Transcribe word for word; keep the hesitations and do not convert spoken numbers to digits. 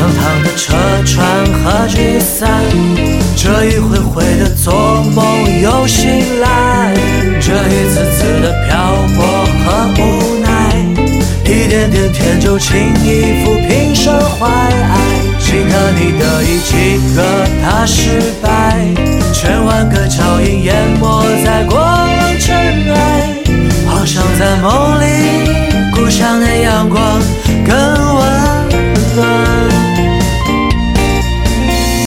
堂堂的车船和聚散，这一回回的做梦又醒来，这一次次的漂泊和无奈，一点点天就轻易抚平身怀爱。几个你得意，几个他失败，千万个脚印淹没在过